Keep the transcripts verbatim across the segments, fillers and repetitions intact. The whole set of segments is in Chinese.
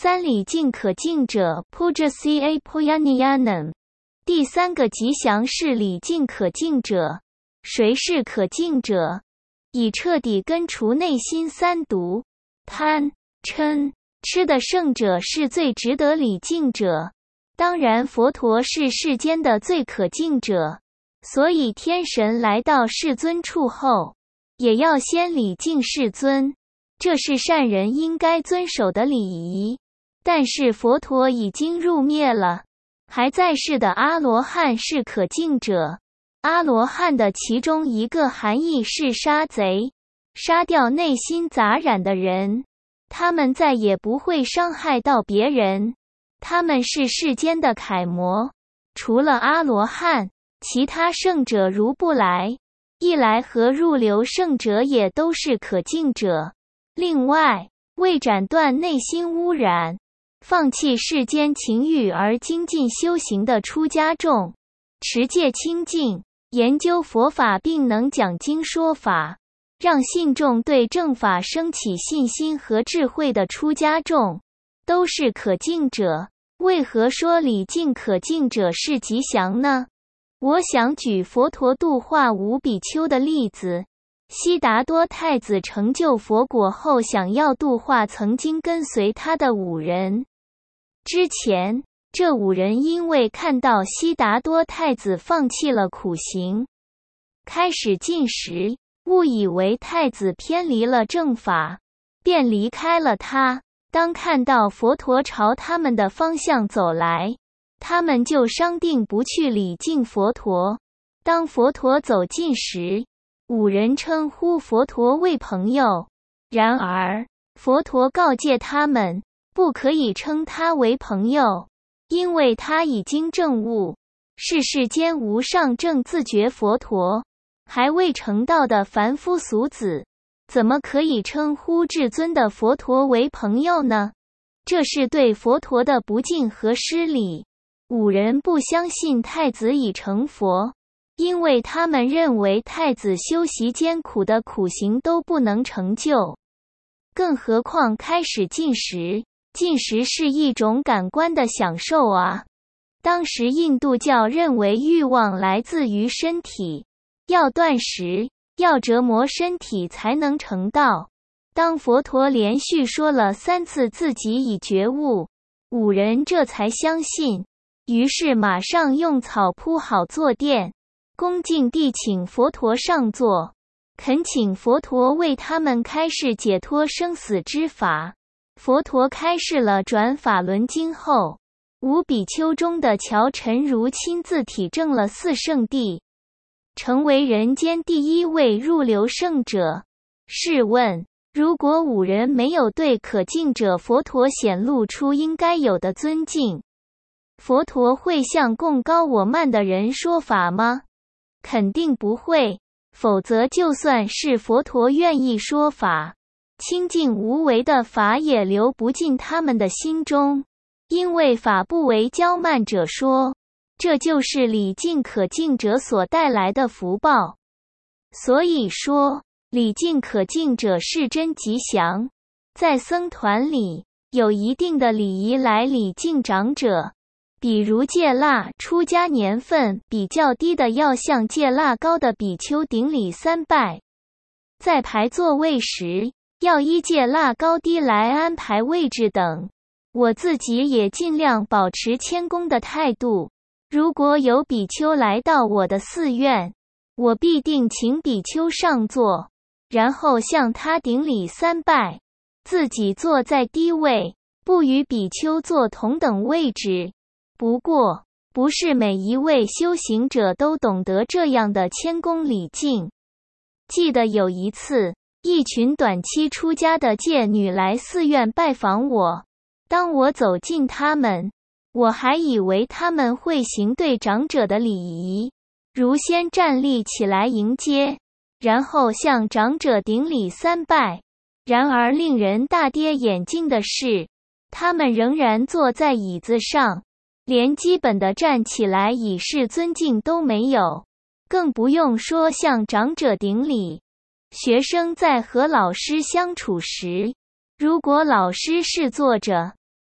三礼敬可敬者 Pujasya Pujaniyanam。第三个吉祥是礼敬可敬者。谁是可敬者？以彻底根除内心三毒，贪、嗔、痴的圣者是最值得礼敬者。当然，佛陀是世间的最可敬者，所以天神来到世尊处后，也要先礼敬世尊，这是善人应该遵守的礼仪。但是佛陀已经入灭了，还在世的阿罗汉是可敬者。阿罗汉的其中一个含义是杀贼，杀掉内心杂染的人，他们再也不会伤害到别人。他们是世间的楷模。除了阿罗汉，其他圣者如布来、一来和入流圣者也都是可敬者。另外，为斩断内心污染，放弃世间情欲而精进修行的出家众，持戒清净，研究佛法并能讲经说法，让信众对正法升起信心和智慧的出家众，都是可敬者。为何说礼敬可敬者是吉祥呢？我想举佛陀度化五比丘的例子。悉达多太子成就佛果后，想要度化曾经跟随他的五人。之前，这五人因为看到悉达多太子放弃了苦行，开始进食，误以为太子偏离了正法，便离开了他。当看到佛陀朝他们的方向走来，他们就商定不去礼敬佛陀。当佛陀走近时，五人称呼佛陀为朋友，然而佛陀告诫他们不可以称他为朋友，因为他已经证悟，是世间无上正自觉佛陀，还未成道的凡夫俗子，怎么可以称呼至尊的佛陀为朋友呢？这是对佛陀的不敬和失礼。五人不相信太子已成佛，因为他们认为太子修习艰苦的苦行都不能成就，更何况开始进食。进食是一种感官的享受啊！当时印度教认为欲望来自于身体，要断食，要折磨身体才能成道。当佛陀连续说了三次自己已觉悟，五人这才相信，于是马上用草铺好坐垫，恭敬地请佛陀上座，恳请佛陀为他们开示解脱生死之法。佛陀开示了转法轮经后，五比丘中的乔陈如亲自体证了四圣谛，成为人间第一位入流圣者。试问，如果五人没有对可敬者佛陀显露出应该有的尊敬，佛陀会向贡高我慢的人说法吗？肯定不会，否则就算是佛陀愿意说法，清净无为的法也流不进他们的心中，因为法不为骄慢者说，这就是礼敬可敬者所带来的福报。所以说，礼敬可敬者是真吉祥。在僧团里，有一定的礼仪来礼敬长者，比如戒腊，出家年份比较低的要向戒腊高的比丘顶礼三拜。在排座位时，要依戒腊高低来安排位置等。我自己也尽量保持谦恭的态度。如果有比丘来到我的寺院，我必定请比丘上座，然后向他顶礼三拜，自己坐在低位，不与比丘坐同等位置。不过，不是每一位修行者都懂得这样的谦恭礼敬。记得有一次，一群短期出家的戒女来寺院拜访我，当我走近他们，我还以为他们会行对长者的礼仪，如先站立起来迎接，然后向长者顶礼三拜。然而令人大跌眼镜的是，他们仍然坐在椅子上，连基本的站起来以示尊敬都没有，更不用说向长者顶礼。学生在和老师相处时，如果老师是坐着，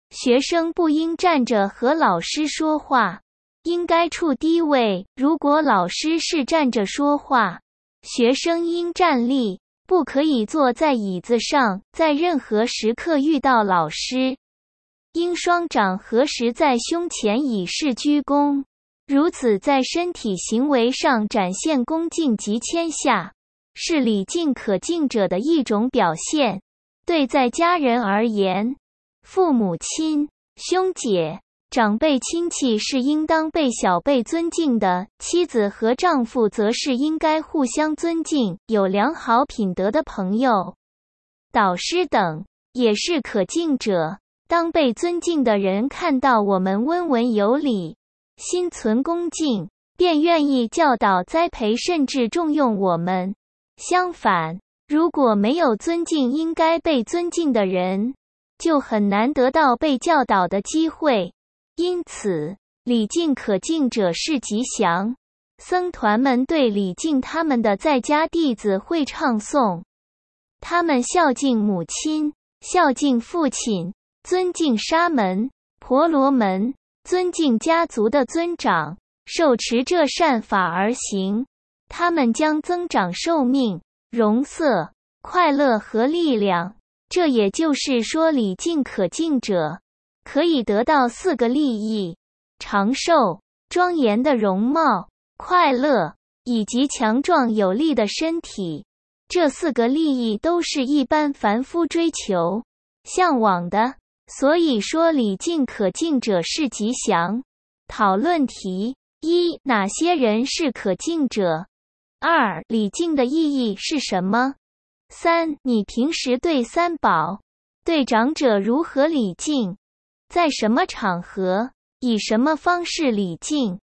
学生不应站着和老师说话，应该处低位。如果老师是站着说话，学生应站立，不可以坐在椅子上。在任何时刻遇到老师，应双掌合十在胸前以示鞠躬，如此在身体行为上展现恭敬及谦下，是礼敬可敬者的一种表现。对在家人而言，父母亲、兄姐、长辈亲戚是应当被小辈尊敬的，妻子和丈夫则是应该互相尊敬、有良好品德的朋友、导师等，也是可敬者。当被尊敬的人看到我们温文有礼、心存恭敬，便愿意教导、栽培甚至重用我们。相反，如果没有尊敬应该被尊敬的人，就很难得到被教导的机会。因此，礼敬可敬者是吉祥。僧团们对礼敬他们的在家弟子会唱诵，他们孝敬母亲，孝敬父亲，尊敬沙门、婆罗门，尊敬家族的尊长，受持这善法而行，他们将增长寿命、容色、快乐和力量。这也就是说，礼敬可敬者可以得到四个利益：长寿、庄严的容貌、快乐，以及强壮有力的身体。这四个利益都是一般凡夫追求、向往的，所以说礼敬可敬者是吉祥。讨论题：一、哪些人是可敬者？二、礼敬的意义是什么？三、你平时对三宝、对长者如何礼敬？在什么场合，以什么方式礼敬？